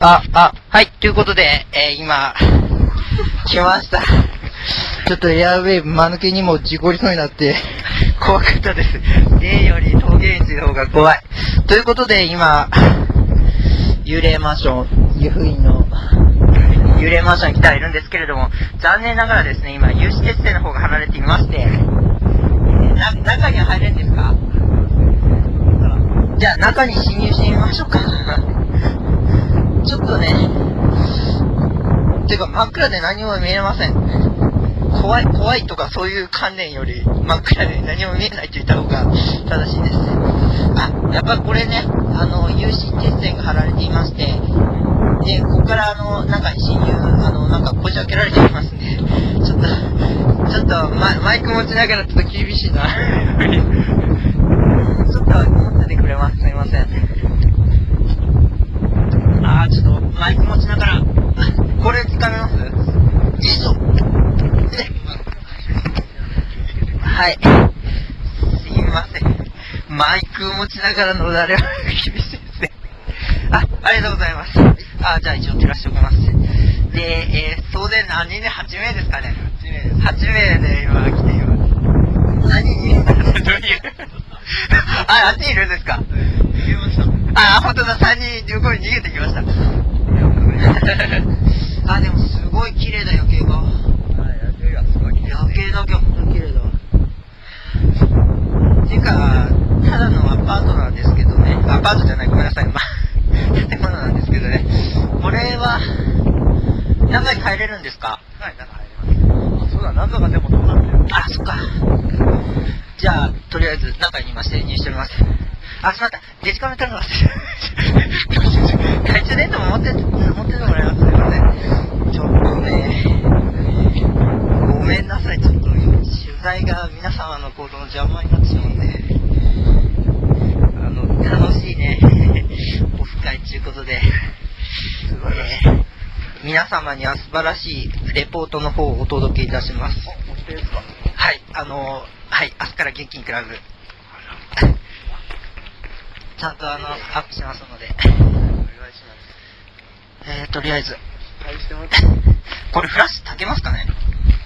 はい、ということで、今、来ました。ちょっとエアウェーブ間抜けにも事故りそうになって、怖かったです。例より峠道の方が怖い。ということで、今、幽霊マンション、湯布院の幽霊マンションに来てはいるんですけれども、残念ながらですね、今、有刺鉄線の方が離れていまして、中には入れるんですか？じゃあ、中に侵入してみましょうか。ちょっとね、てか真っ暗で何も見えません。怖いとかそういう観念より真っ暗で何も見えないと言った方が正しいです。やっぱこれね、有刺鉄線が張られていまして、で、ここから中に侵入、なんかこじ開けられていますんで、ちょっとマイク持ちながらちょっと厳しいな。ちょっと持っててくれます。すいません。ちょっとマイク持ちながら、これ掴めます？よいしょ。はい。すいません。マイク持ちながらのあれは厳しいですね。ありがとうございます。じゃあ一応照らしておきます。で、総勢何人で8名ですかね。8名で今来ています。何人？どういうあっちにいるんですか？逃げました。本当だ、3人向こうに逃げてきました。でもすごい綺麗だよ、夜景が。夜景がすごい。夜景だけは本当に綺麗だわ。てか、ただのアパートなんですけどね。アパートじゃない、ごめんなさい。建物なんですけどね。これは、中に入れるんですか？はい、中入れます。そうだ、中がでもどうなってる？そっか。じゃあ、とりあえず中に今潜入しております。しまった。デジカメ撮るの忘れた。懐中電灯も持っててもらいます。すいません。ちょっとね、ごめんなさい。ちょっと取材が皆様の行動の邪魔になってしまうんで、楽しいね、オフ会ということで、皆様には素晴らしいレポートの方をお届けいたします。はい、はい、明日から元気にクラブ。ちゃんとアップしますので。お願いします。とりあえず。これフラッシュ焚けますかね？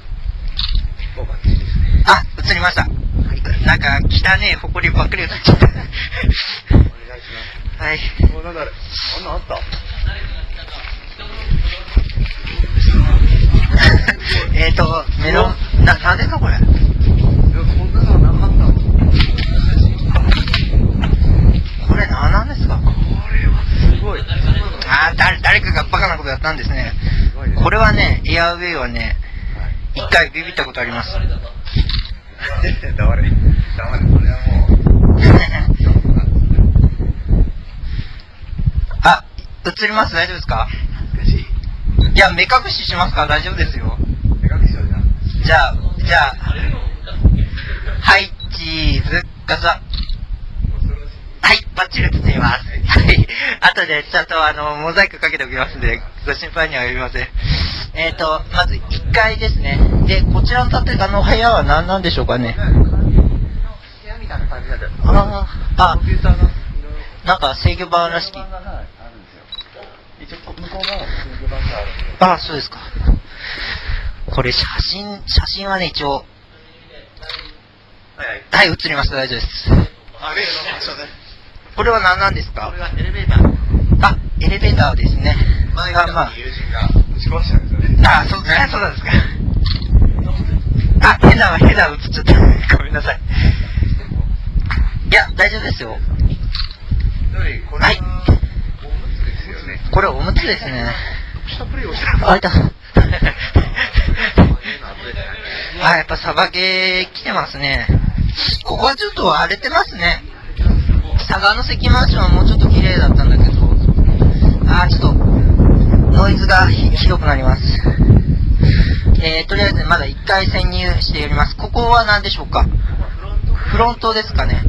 映りました。なんか汚ねえ埃ばっかり映っちゃった。お願いします。はい。なんだあれ？あんなあった？なんですかこれ？こんなのなかったの？これ何なんですか？これはすごい。誰かがバカなことやったんですね。これはね、エアウェイはね、一回ビビったことあります。黙れ、これはもう。映ります？大丈夫ですか？いや、目隠ししますか？大丈夫ですよ。目隠しはじゃあ、はい、チーズ、ガサ。はい、バッチリ映っています。はい、後でちゃんとモザイクかけておきますんで、ご心配には及びません。まず1階ですね。で、こちらの部屋は何なんでしょうかね。部屋みたいな感じだった。なんか制御盤らしき。一応向こう側の制御盤がある。そうですか。これ写真はね、一応。はい、映りました。大丈夫です。これは何なんですか？これはエレベーター。エレベーターですね。前が友人が打ち壊したんですよね。そうなんですか。ヘダー映っちゃった。ごめんなさい。いや、大丈夫ですよ。はい。これおむつですね。いた。やっぱサバゲー来てますね。ここはちょっと荒れてますね。佐賀関マンションはもうちょっと綺麗だったんだけど、ちょっとノイズがひどくなります。とりあえずまだ1回潜入しております。ここは何でしょうか？フロントですかね。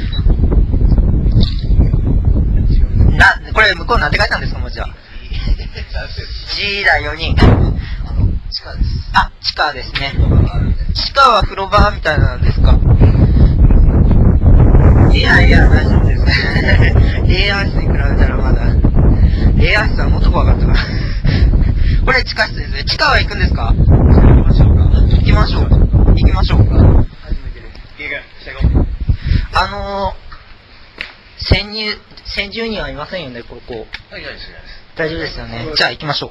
これ向こうなんて書いたんですか？もうじゃあ G だ4人。地下です。地下ですね。地下は風呂場みたいなんですか？いや、大丈夫です。レイアースに比べたらまだ。 AI 室はもっと怖かったな。これ地下室ですね。地下は行くんですか？行きましょう。行きましょう。先住人はいませんよね、ここ。大丈夫ですよね。じゃあ行きましょう。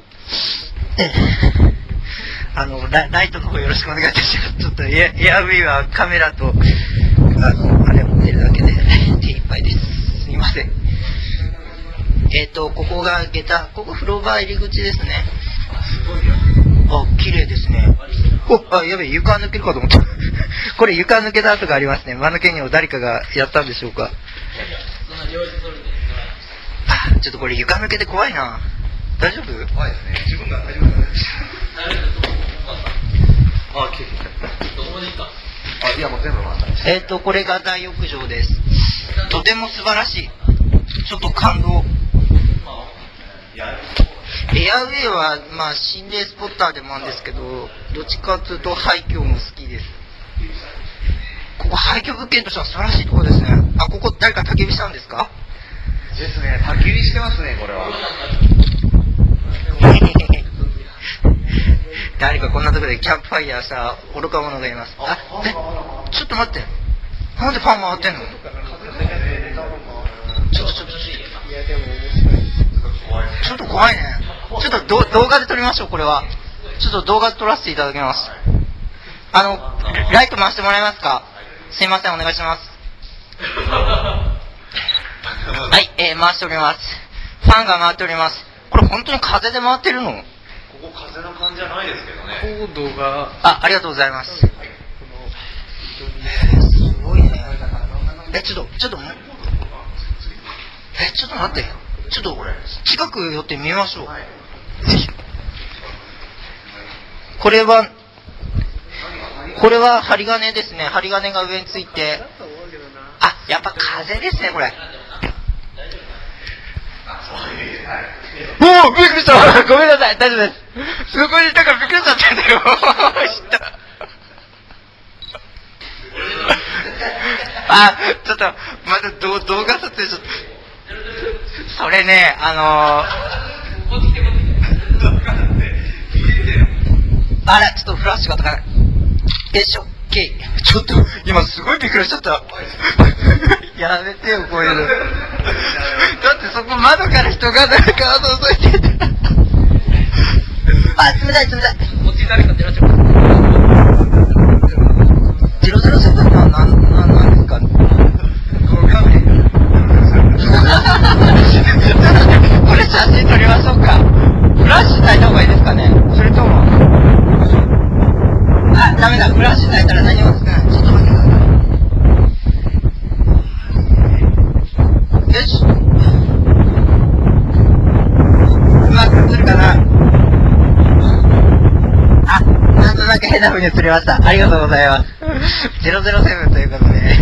ライトの方よろしくお願いいたします。ちょっとエアウェイはカメラと、あれ持ってるだけで手いっぱいです。すいません。ここがここ風呂場入り口ですね。あ、綺麗ですね。やべえ、床抜けるかと思った。これ床抜けた跡がありますね。間抜けにを誰かがやったんでしょうか。ちょっとこれ床抜けて怖いな。大丈夫？怖いですね。自分が大丈夫なんです。いやもう全部回った。これが大浴場です。とても素晴らしい。ちょっと感動。エアウェイはまあ心霊スポッターでもあるんですけど、どっちかというと廃墟も好きです。ここ廃墟物件としては素晴らしいところですね。ここ誰か焚き火したんですか？ですね、焚き火してますね、これは。誰かこんなところでキャンプファイヤーした愚か者がいます。ちょっと待って。なんでファン回ってんの？ちょっと怖いね。ちょっと動画で撮りましょう、これは。ちょっと動画で撮らせていただきます。ライト回してもらえますか？すいません、お願いします。はい、回しております。ファンが回っております。これ本当に風で回ってるの？ここ風の感じじゃないですけどね。コードが。ありがとうございます。すごいね。ちょっと待って。ちょっと近く寄って見ましょう。これは針金ですね。針金が上について。やっぱ風ですね、これ。びっくりした。ごめんなさい、大丈夫です。すごいだからびっくりしちゃったんだよ。ちょっとまた動画撮影ちょっと。それね、ちょっとフラッシュが高い。よいしょ、ちょっと今すごいびっくりしちゃった。やめてよ、こういうの。だってそこ窓から人が誰か覗いてて。冷たい。こっち誰か出らっしゃる。007は何ですか？これ写真撮りましょうか。フラッシュ焚いた方がいいですかね。それともダメだ。フラッシュ焚いたら何もつかない。ちょっと待ってください。よし。うまく映るかな。なんとなく変な風に映りました。ありがとうございます。007ということで。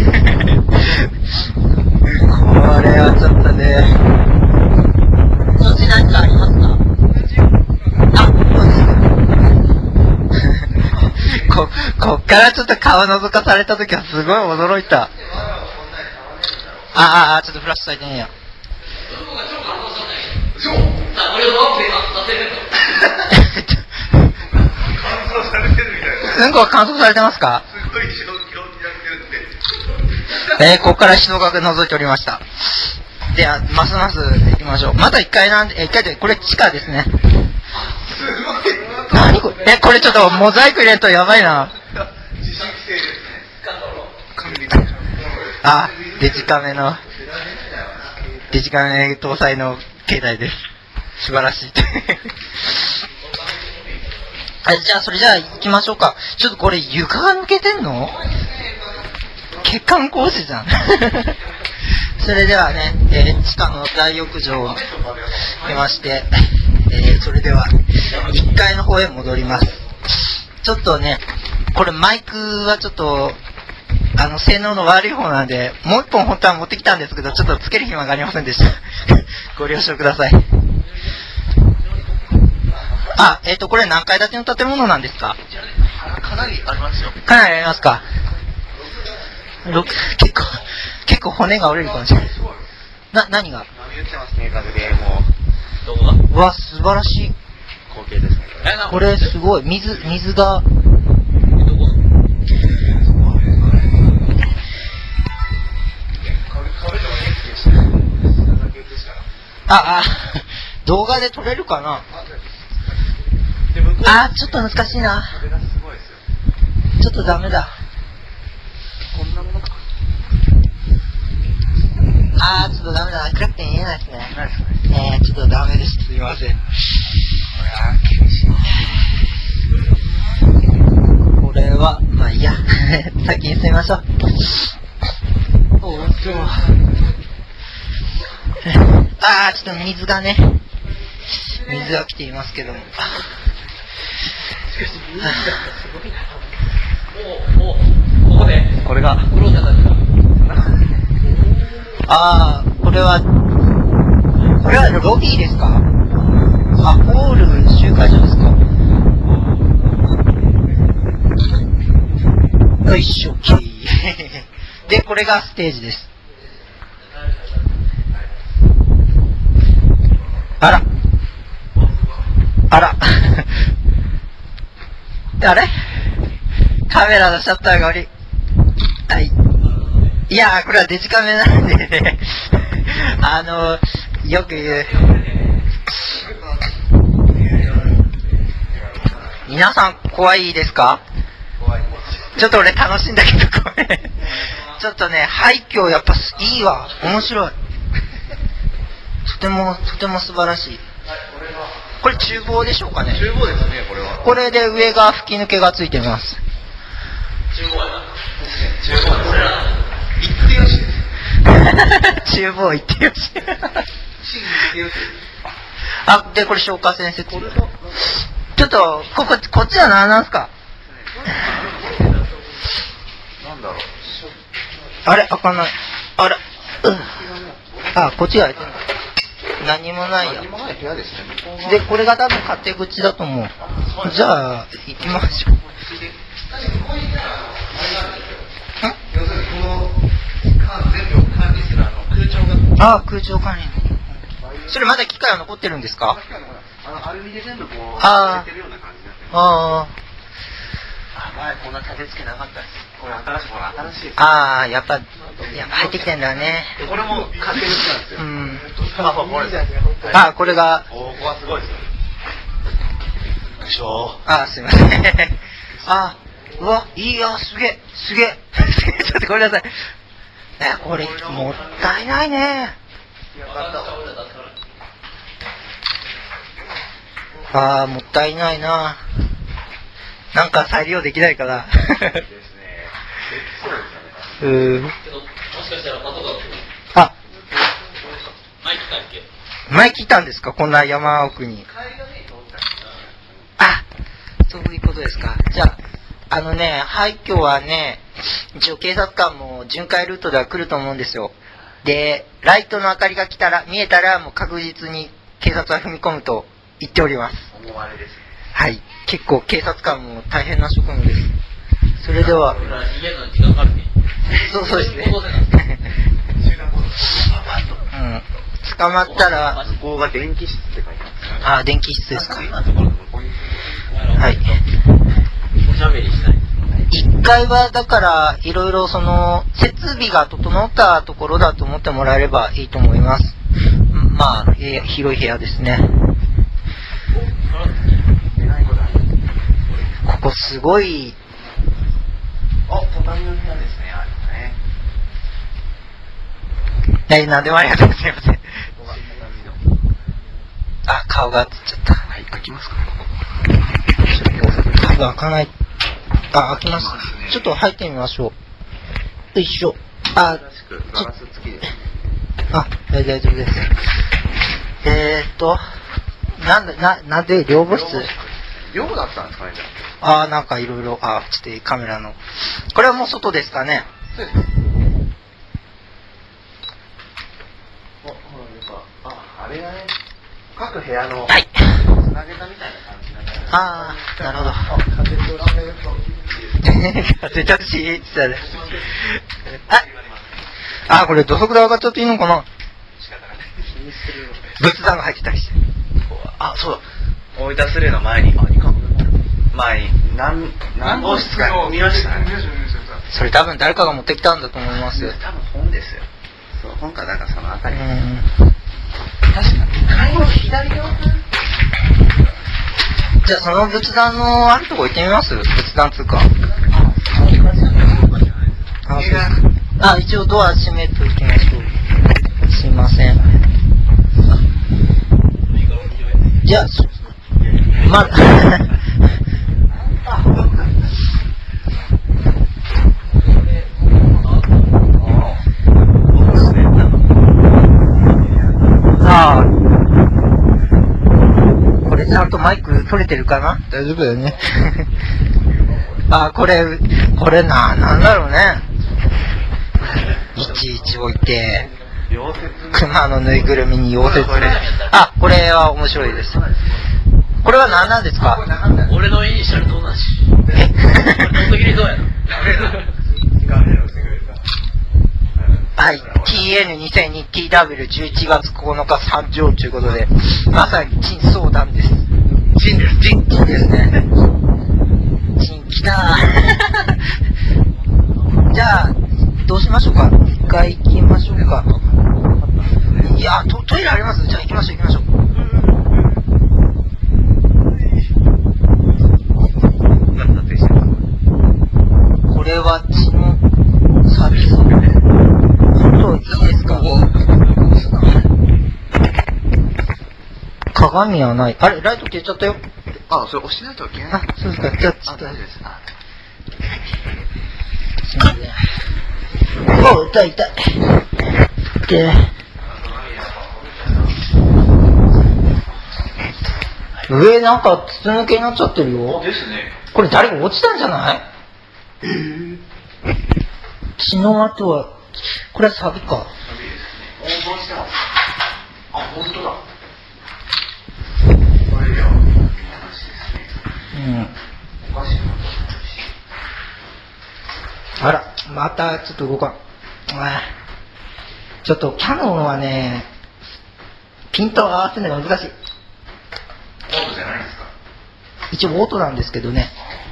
これはちょっとね。そっち何かありますか？そうですか。こっからちょっと顔覗かされたときはすごい驚いた。ちょっとフラッシュ焚いてねえや。うんこは乾燥されてますか？すごい指導になってるんで。ここから人が覗いておりました。では、ますます行きましょう。また1階で、これ地下ですね。何これ？これちょっとモザイク入れんとやばいな。デジカメ搭載の携帯です。素晴らしい。それじゃあ行きましょうか。ちょっとこれ床が抜けてんの？欠陥工事じゃん。それではね、地下の大浴場を出まして、それでは1階の方へ戻ります。ちょっとね、これマイクはちょっと性能の悪い方なんで、もう1本本当は持ってきたんですけど、ちょっとつける暇がありませんでした。ご了承ください。これ何階建ての建物なんですか？かなりありますよ。かなりありますか。結構骨が折れるかもしれない。何が？波打ってますね、風でもう。 どこが？ うわ、素晴らしい。 光景ですね。 これすごい。水が。 どこ？ 動画で撮れるかな。ちょっと難しいな。ちょっとダメだ。 こんなものか。 ちょっとダメだな。暗くて見えないですね。ちょっとダメです。すいません。厳しい。これは、まあいいや。先に進みましょう。ちょっと水が来ていますけども。 ここで。これが。クローザーたちが。 これはロビーですか？ホール集会所ですか？よいしょ、で、これがステージです。あらあれカメラのシャッターが悪い。いやー、これはデジカメなんでねよく言う。皆さん怖いですか？ちょっと俺楽しいんだけど、これちょっとね、廃墟やっぱいいわ。面白い。とても素晴らしい。これ厨房でしょうかね。 厨房ですね、これは。 これで上が吹き抜けがついてます。 厨房やな。厨房これら行ってよし厨房行ってよしで、これ消火栓設備。ちょっとこっちは何なんすか？ なんだろう。 あれ開かない。こっちが開いてる。何もないや。 何もない部屋ですね。 で、これが多分勝手口だと思う。じゃあ行きましょう。 要するにこの全部を管理する空調が。 空調管理。それまだ機械は残ってるんですか？ アルミで全部こう入れてるような感じになってます。 前こんな立て付けなかったです。これ新しいです。 やっぱ入ってきてんだね。 これも勝手にしたんですよ。これです。 これが。 ここはすごいですよ。よいしょ。 すいません。うわ、いや、すげえ。ちょっとごめんなさい。これもったいないね。もったいないな。なんか再利用できないかな。 ですね。 そうですよね。もしかしたらパトカー。前来たんですか？こんな山奥に。そういうことですか。じゃあ、廃墟はね、一応警察官も巡回ルートでは来ると思うんですよ。で、ライトの明かりが見えたらもう確実に警察は踏み込むと言っております。はい。結構警察官も大変な職務です。それでは。そうですね。捕まったら。 向こうが電気室って書いてます。電気室ですか。はい。 おしゃべりしない。 1階はだからいろいろその設備が整ったところだと思ってもらえればいいと思います。広い部屋ですね。ここすごい。 畳の部屋ですね。 何でもありがとうございます。顔が映っちゃった。 開きますか？ 多分開かない。開きます。ちょっと入ってみましょう。よいしょ。 ガラス付きです。 大丈夫です。なんで寮母室？ 寮だったんですかね。 なんかいろいろ。ちょっとカメラの。これはもう外ですかね。 そうです。あれがね、各部屋のつなげたみたいな感じになってなるほど。風通しいいって言ったら。これ土足で上がっちゃっていいのかな？仏壇が入ってたりして。 あ、そうだ。大分スレの前に、前に何号室か見ましたね。 それ多分誰かが持ってきたんだと思います。 多分本ですよ。そう、本かなんかそのあたり。 うん。 確かに。階の左側。 じゃあその仏壇のあるとこ行ってみます？仏壇つうか。あ、一応ドア閉めときましょう。すいません。じゃあ、まだああ、これちゃんとマイク取れてるかな？大丈夫だよね。あ、これなんだろうね。いちいち置いて、熊のぬいぐるみに溶接。あ、これは面白いです。これは何なんですか？ 俺のイニシャルと同じ。俺の時にどうやの？ はい、TN2002TW11 月9日参上ということで、まさに珍相談です。珍ですね。珍来たじゃあ、どうしましょうか？一回行きましょうか。いや、トイレあります？じゃあ行きましょう。これは血のサビそう。いいですか？鏡はない。あれ、ライト消えちゃったよ。 あ、それ押しないといけない。 あ、そうですか。じゃあ、ちょっと。 大丈夫です。 すいません。お、痛い。で、上なんか筒抜けになっちゃってるよ。 ですね。 これ誰か落ちたんじゃない？血の跡は、これはサビか。 あ、本当だ。 うん。あら、またちょっと動かん。ちょっとキャノンはね、ピントを合わせるのが難しい。 オートじゃないですか？ 一応オートなんですけどね。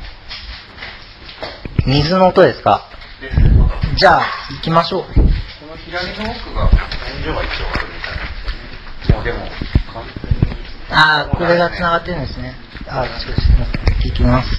水の音ですか？じゃあ行きましょう。 この左の奥が天井が一応あるみたいな。もうでも完全に。 ああ、これが繋がってるんですね。ああ、そうですね。行きます。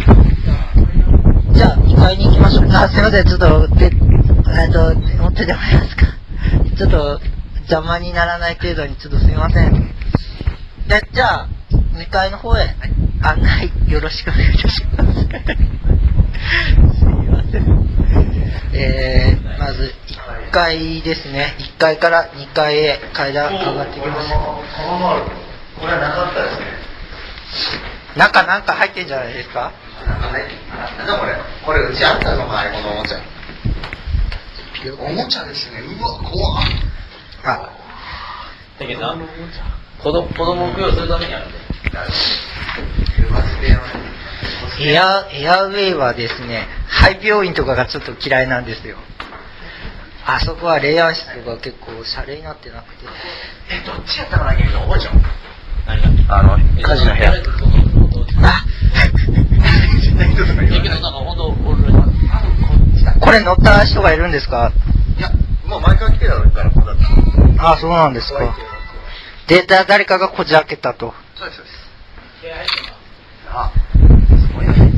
じゃあ2階に行きましょう。あ、すいません、ちょっと持っててもらえますか？ちょっと邪魔にならない程度にちょっとすみません。じゃあ2階の方へ案内よろしくお願いいたします。すみません。まず1階ですね。1階から2階へ階段上がっていきます。 これはなかったですね。 中なんか入ってんじゃないですか？ なんだこれうちあったのか、このおもちゃ。おもちゃですね。うわ、怖っ。 あ、 だけど子供を供養するためにあるんで。 エアウェイはですね、廃病院とかがちょっと嫌いなんですよ。あそこは霊安室が結構シャレになってなくて。 どっちやったかな、けど覚えちゃう。 何が？ 火事の部屋。 あここれ乗った人がいるんですか？ いや、もう毎回来てた時からこうだった。 あ、そうなんですか。で、誰かがこじ開けたと。 そうです。あ、すごいね。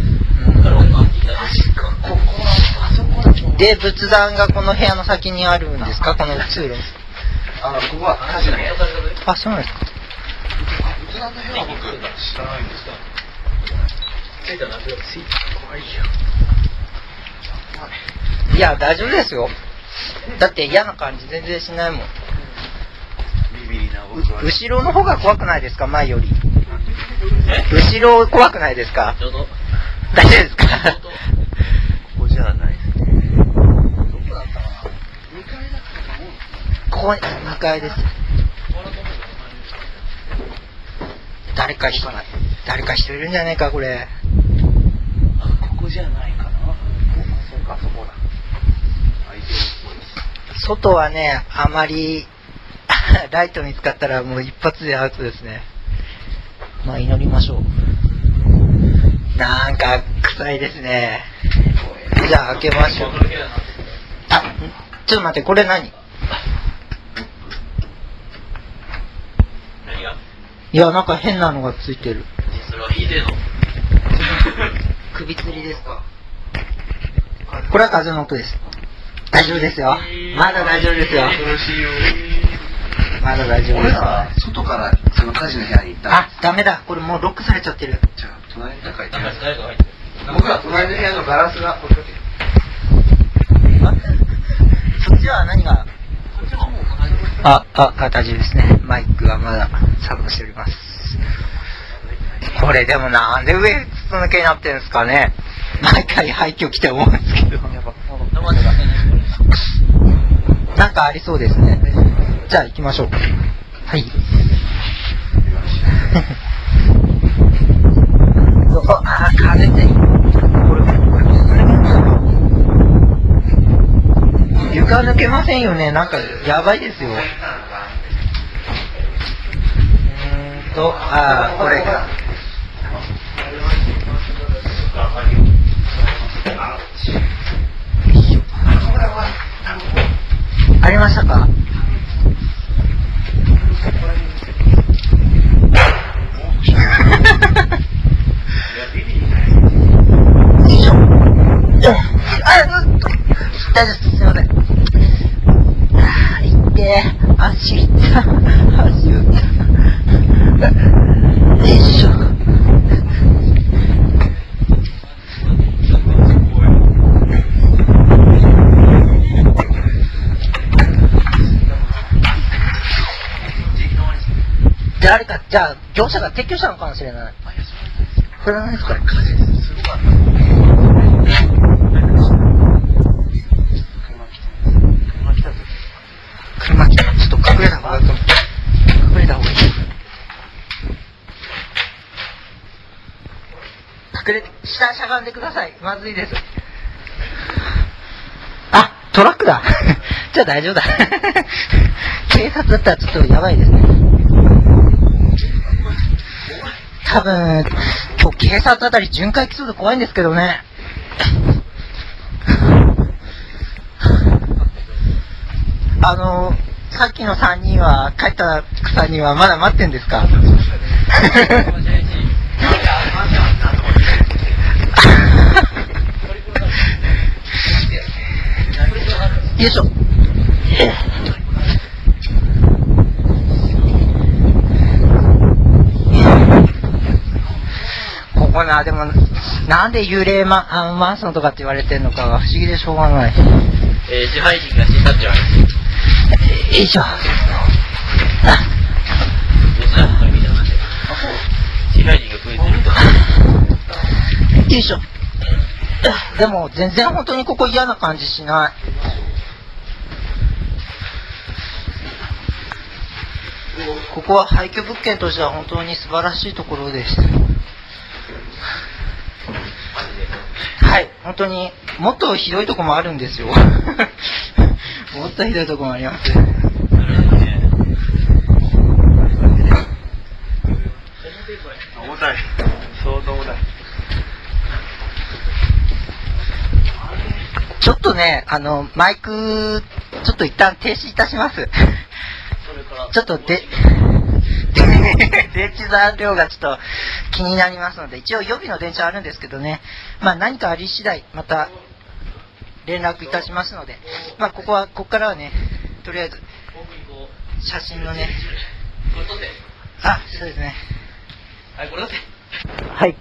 で、仏壇がこの部屋の先にあるんですか？この通路。 ここは火事の部屋。 あ、そうなんですか。 仏壇の部屋は僕知らないんですか？怖いよ。 いや、大丈夫ですよ。だって嫌な感じ全然しないもん。 ビビりな僕は。 後ろの方が怖くないですか？前より。後ろ怖くないですか？大丈夫ですか？ ここじゃないですね。どこだったかな？2階だったここに2階です。誰か人いるんじゃないかこれ。 ここじゃないかな。そうか、そこだ。 外はね、あまりライト見つかったらもう一発でアウトですね。 まあ祈りましょう。なんか臭いですね。じゃあ開けましょう。あ、ちょっと待って、これ何？ 何が？ いや、なんか変なのがついてる。 それは引いてるの？ 首吊りですか？これは風の音です。大丈夫ですよ。まだ大丈夫ですよ。まだ大丈夫ですよ。 俺ら外からその火事の部屋に行ったら、 あ、ダメだ。これもうロックされちゃってる。 じゃあ隣の中になんか誰か入ってる。 僕ら隣の部屋のガラスがそっちは何が？あ、大丈夫ですね。マイクはまだ作動しております。これでもなんで上筒抜けになってるんですかね。毎回廃墟来て思うんですけど。なんかありそうですね。じゃあ行きましょう。はい。あ、風って床抜けませんよね。なんかやばいですよ。これがありましたか？大丈夫です。すいません。痛って足痛足痛よいしょ。誰か、じゃあ業者が撤去したのかもしれない。それは何ですか？ すごかった。 車来た。ちょっと隠れた方がいいと思う。隠れた方がいい。下しゃがんでください。まずいです。あ、トラックだ。じゃあ大丈夫だ。警察だったらちょっとやばいですね。多分今日警察あたり巡回来そうで怖いんですけどね。さっきの3人は帰った3人はまだ待ってんですか？よいしょ。ここな、でもなんで幽霊マンションとかって言われてるのかが不思議でしょうがない。 支配人が死んだって言われてる。 よいしょ。 支配人が増えてると。 よいしょ。でも全然本当にここ嫌な感じしない。ここは廃墟物件としては本当に素晴らしいところです。はい、本当にもっとひどいところもあるんですよ。もっとひどいところもあります。 重たい。相当重たい。 ちょっとね、マイクちょっと一旦停止いたします。ちょっと電池残量がちょっと気になりますので、一応予備の電池あるんですけどね、まあ何かあり次第また連絡いたしますので、まあここからはね、とりあえず写真のね、あ、そうですね。 はい、これだって。 はい。